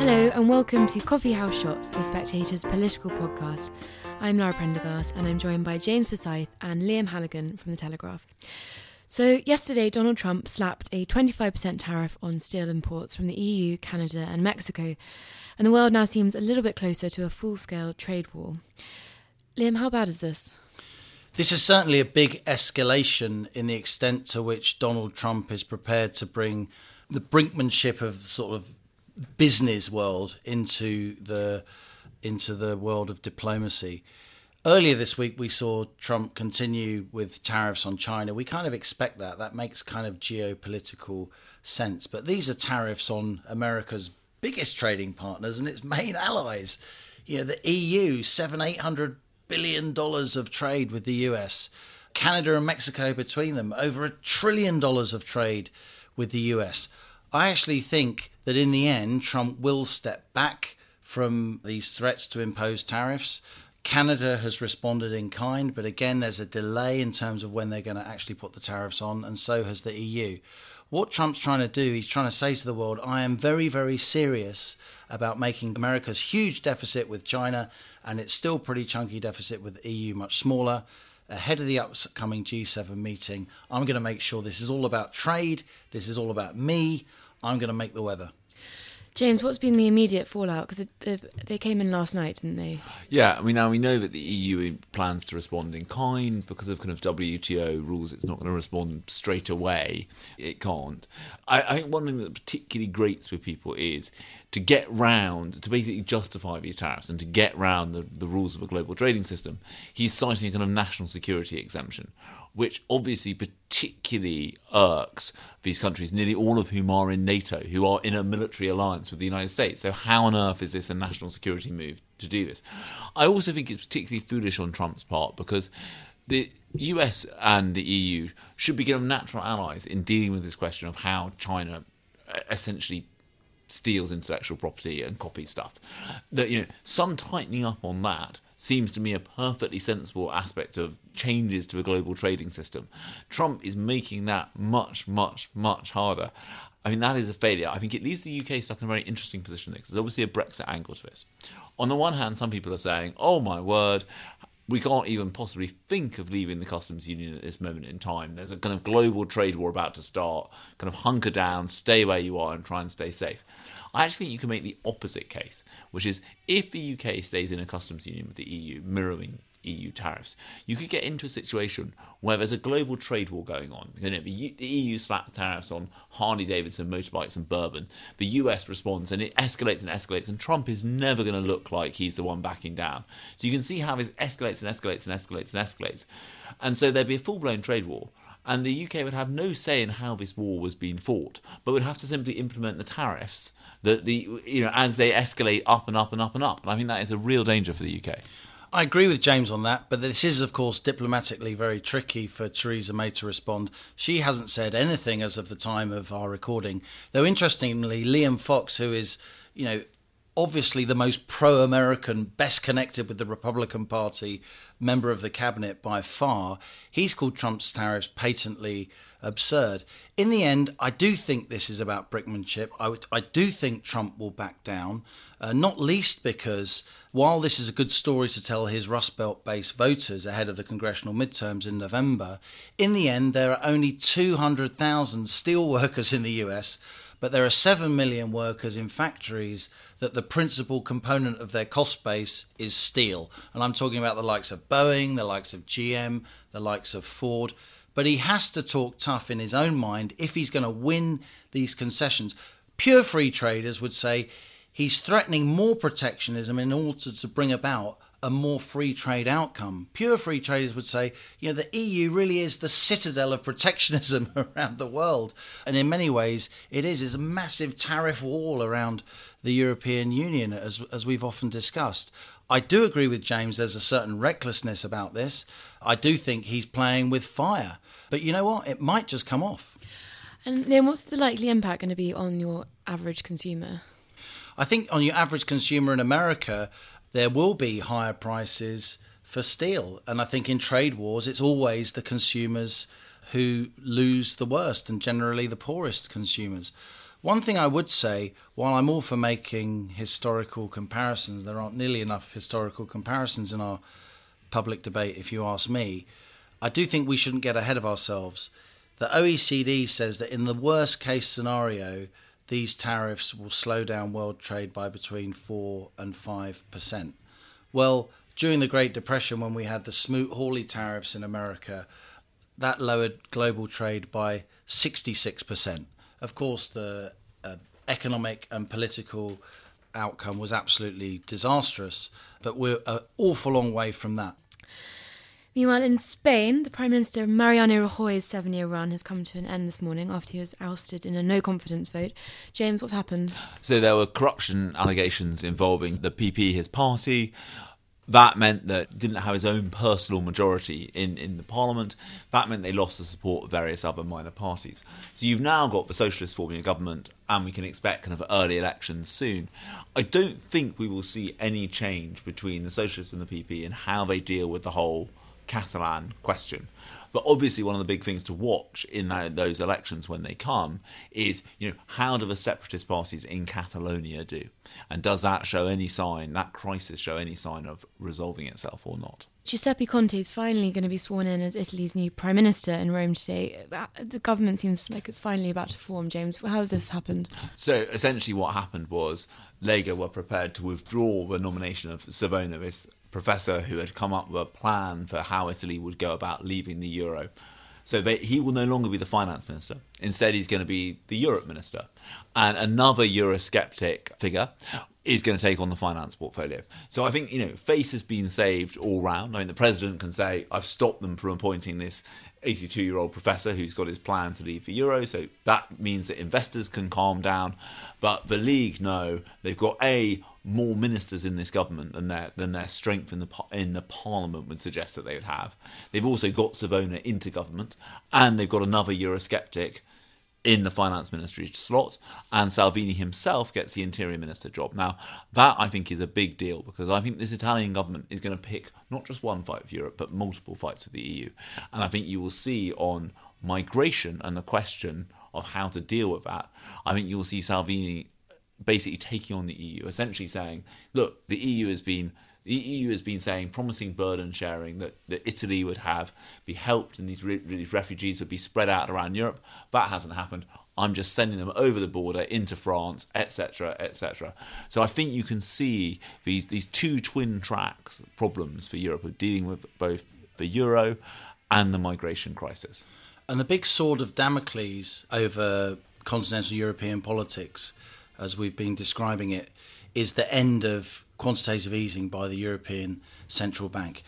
Hello and welcome to Coffee House Shots, The Spectator's political podcast. I'm Lara Prendergast and I'm joined by James Forsyth and Liam Hannigan from The Telegraph. So yesterday Donald Trump slapped a 25% tariff on steel imports from the EU, Canada and Mexico, and the world now seems a little bit closer to a full-scale trade war. Liam, how bad is this? This is certainly a big escalation in the extent to which Donald Trump is prepared to bring the brinkmanship of sort of business world into the world of diplomacy. Earlier this week, we saw Trump continue with tariffs on China. We kind of expect that. That makes kind of geopolitical sense. But these are tariffs on America's biggest trading partners and its main allies. You know, the EU, $800 billion of trade with the US. Canada and Mexico between them, over $1 trillion of trade with the US. I actually think that in the end, Trump will step back from these threats to impose tariffs. Canada has responded in kind, but again, there's a delay in terms of when they're going to actually put the tariffs on, and so has the EU. What Trump's trying to do, he's trying to say to the world, I am very, very serious about making America's huge deficit with China and its still pretty chunky deficit with the EU much smaller. Ahead of the upcoming G7 meeting, I'm going to make sure this is all about trade, this is all about me, I'm going to make the weather. James, what's been the immediate fallout? Because they came in last night, didn't they? Yeah, I mean, now we know that the EU plans to respond in kind because of kind of WTO rules. It's not going to respond straight away. It can't. I think one thing that particularly grates with people is to get round, to basically justify these tariffs and to get round the rules of a global trading system, he's citing a kind of national security exemption, which obviously particularly irks these countries, nearly all of whom are in NATO, who are in a military alliance with the United States. So how on earth is this a national security move to do this? I also think it's particularly foolish on Trump's part because the US and the EU should be given natural allies in dealing with this question of how China essentially steals intellectual property and copies stuff. That, you know, some tightening up on that seems to me a perfectly sensible aspect of changes to a global trading system. Trump is making that much, much, much harder. I mean, that is a failure. I think it leaves the UK stuck in a very interesting position because there's obviously a Brexit angle to this. On the one hand, some people are saying, oh my word, we can't even possibly think of leaving the customs union at this moment in time. There's a kind of global trade war about to start. Kind of hunker down, stay where you are and try and stay safe. I actually think you can make the opposite case, which is if the UK stays in a customs union with the EU, mirroring EU tariffs, you could get into a situation where there's a global trade war going on. You know, the EU slaps tariffs on Harley-Davidson, motorbikes and bourbon. The US responds and it escalates and escalates, and Trump is never going to look like he's the one backing down. So you can see how this escalates and escalates and escalates and escalates. And so there'd be a full-blown trade war. And the UK would have no say in how this war was being fought, but would have to simply implement the tariffs that as they escalate up and up and up and up. And I think that is a real danger for the UK. I agree with James on that, but this is, of course, diplomatically very tricky for Theresa May to respond. She hasn't said anything as of the time of our recording. Though, interestingly, Liam Fox, who is, you know, obviously the most pro-American, best connected with the Republican Party member of the cabinet by far, he's called Trump's tariffs patently absurd. In the end, I do think this is about brinkmanship. I do think Trump will back down, not least because while this is a good story to tell his Rust Belt-based voters ahead of the congressional midterms in November, in the end there are only 200,000 steel workers in the US, but there are 7 million workers in factories that the principal component of their cost base is steel. And I'm talking about the likes of Boeing, the likes of GM, the likes of Ford. But he has to talk tough in his own mind if he's going to win these concessions. Pure free traders would say he's threatening more protectionism in order to bring about a more free trade outcome. Pure free traders would say, you know, the EU really is the citadel of protectionism around the world. And in many ways, it is. It's a massive tariff wall around the European Union, as we've often discussed. I do agree with James, there's a certain recklessness about this. I do think he's playing with fire. But you know what? It might just come off. And then what's the likely impact going to be on your average consumer? I think on your average consumer in America, there will be higher prices for steel. And I think in trade wars, it's always the consumers who lose the worst and generally the poorest consumers. One thing I would say, while I'm all for making historical comparisons, there aren't nearly enough historical comparisons in our public debate, if you ask me. I do think we shouldn't get ahead of ourselves. The OECD says that in the worst case scenario, these tariffs will slow down world trade by between 4 and 5%. Well, during the Great Depression, when we had the Smoot-Hawley tariffs in America, that lowered global trade by 66%. Of course, the economic and political outcome was absolutely disastrous, but we're an awful long way from that. Meanwhile, in Spain, the Prime Minister Mariano Rajoy's 7-year run has come to an end this morning after he was ousted in a no-confidence vote. James, what's happened? So there were corruption allegations involving the PP, his party. That meant that he didn't have his own personal majority in the parliament. That meant they lost the support of various other minor parties. So you've now got the Socialists forming a government, and we can expect kind of early elections soon. I don't think we will see any change between the Socialists and the PP in how they deal with the whole Catalan question. But obviously one of the big things to watch in those elections when they come is, how do the separatist parties in Catalonia do? And does that crisis show any sign of resolving itself or not? Giuseppe Conte is finally going to be sworn in as Italy's new Prime Minister in Rome today. The government seems like it's finally about to form. James, how has this happened? So essentially what happened was Lega were prepared to withdraw the nomination of Savona, this professor who had come up with a plan for how Italy would go about leaving the euro. So he will no longer be the finance minister. Instead, he's going to be the Europe minister. And another Eurosceptic figure is going to take on the finance portfolio. So I think, face has been saved all round. I mean, the president can say, I've stopped them from appointing this 82-year-old professor who's got his plan to leave the euro. So that means that investors can calm down. But the League know they've got more ministers in this government than their strength in the parliament would suggest that they would have. They've also got Savona into government, and they've got another Eurosceptic in the finance ministry slot, and Salvini himself gets the interior minister job. Now, that I think is a big deal, because I think this Italian government is going to pick not just one fight with Europe, but multiple fights with the EU. And I think you will see on migration and the question of how to deal with that, I think you will see Salvini basically taking on the EU, essentially saying, look, the EU has been saying, promising burden sharing, that Italy would be helped and these refugees would be spread out around Europe. That hasn't happened. I'm just sending them over the border into France, etc., etc. So I think you can see these two twin tracks problems for Europe of dealing with both the euro and the migration crisis. And the big sword of Damocles over continental European politics, as we've been describing it, is the end of quantitative easing by the European Central Bank.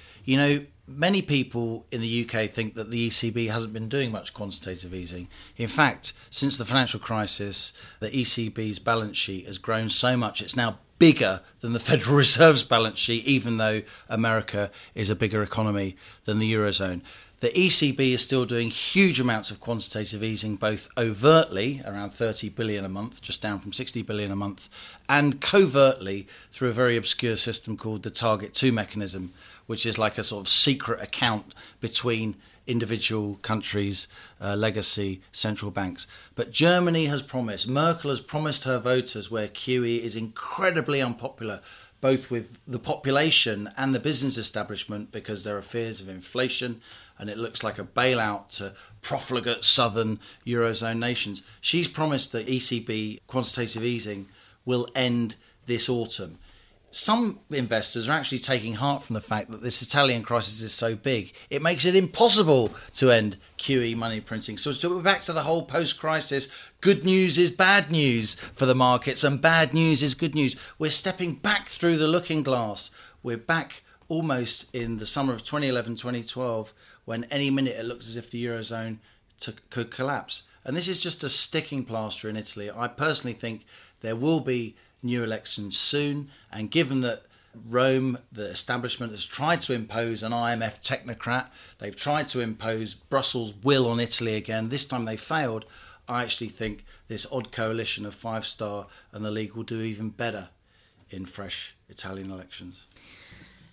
Many people in the UK think that the ECB hasn't been doing much quantitative easing. In fact, since the financial crisis, the ECB's balance sheet has grown so much it's now bigger than the Federal Reserve's balance sheet, even though America is a bigger economy than the Eurozone. The ECB is still doing huge amounts of quantitative easing, both overtly, around 30 billion a month, just down from 60 billion a month, and covertly through a very obscure system called the Target 2 mechanism, which is like a sort of secret account between individual countries' legacy central banks. But Germany has promised, Merkel has promised her voters, where QE is incredibly unpopular, both with the population and the business establishment, because there are fears of inflation and it looks like a bailout to profligate southern Eurozone nations. She's promised that ECB quantitative easing will end this autumn. Some investors are actually taking heart from the fact that this Italian crisis is so big. It makes it impossible to end QE money printing. So we're back to the whole post-crisis, good news is bad news for the markets and bad news is good news. We're stepping back through the looking glass. We're back almost in the summer of 2011, 2012, when any minute it looks as if the Eurozone could collapse. And this is just a sticking plaster in Italy. I personally think there will be new elections soon, and given that Rome, the establishment, has tried to impose an IMF technocrat, they've tried to impose Brussels' will on Italy again, this time they failed, I actually think this odd coalition of Five Star and the League will do even better in fresh Italian elections.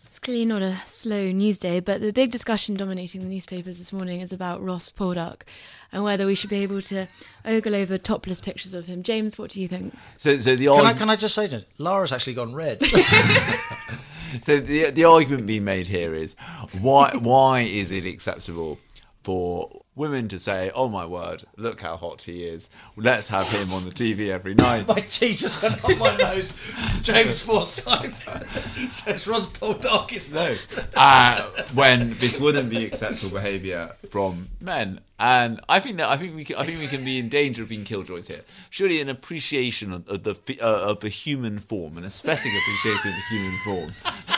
It's clearly not a slow news day, but the big discussion dominating the newspapers this morning is about Ross Poldark and whether we should be able to ogle over topless pictures of him. James, what do you think? So the Can I just say that Lara's actually gone red? So the argument being made here is why is it acceptable for women to say, "Oh my word, look how hot he is. Let's have him on the TV every night." My tea just went up my nose. James Forsyth says Ross Poldark is hot. When this wouldn't be acceptable behaviour from men, and I think we can be in danger of being killjoys here. Surely an appreciation of the human form, an aesthetic appreciation of the human form,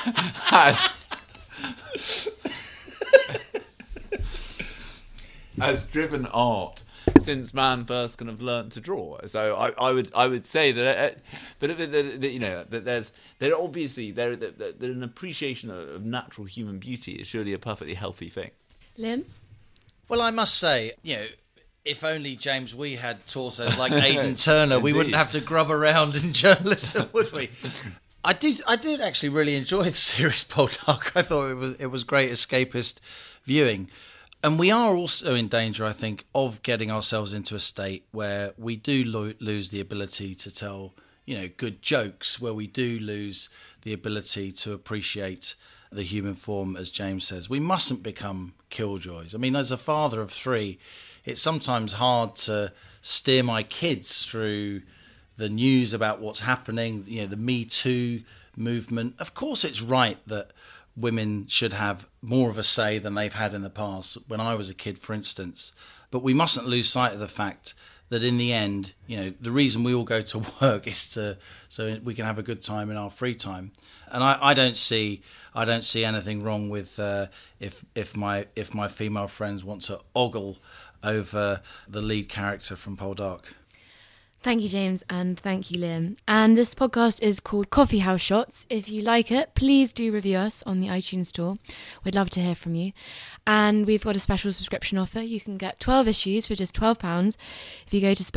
has driven art since man first kind of learnt to draw. So I would say that you know that there's an appreciation of natural human beauty is surely a perfectly healthy thing. Liam? Well, I must say, you know, if only, James, we had torsos like Aidan Turner, we wouldn't have to grub around in journalism, would we? I did actually really enjoy the series Poldark. I thought it was great escapist viewing. And we are also in danger, I think, of getting ourselves into a state where we do lose the ability to tell, you know, good jokes, where we do lose the ability to appreciate the human form, as James says. We mustn't become killjoys. I mean, as a father of 3, it's sometimes hard to steer my kids through the news about what's happening, you know, the Me Too movement. Of course, it's right that women should have more of a say than they've had in the past, when I was a kid, for instance. But we mustn't lose sight of the fact that in the end, you know, the reason we all go to work is so we can have a good time in our free time. And I don't see anything wrong with if my female friends want to ogle over the lead character from Poldark. Thank you, James, and thank you, Liam. And this podcast is called Coffee House Shots. If you like it, please do review us on the iTunes store. We'd love to hear from you. And we've got a special subscription offer. You can get 12 issues for just £12 if you go to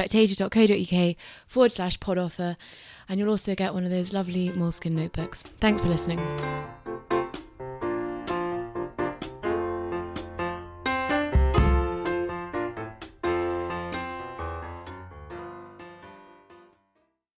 spectator.co.uk/pod offer. And you'll also get one of those lovely Moleskine notebooks. Thanks for listening.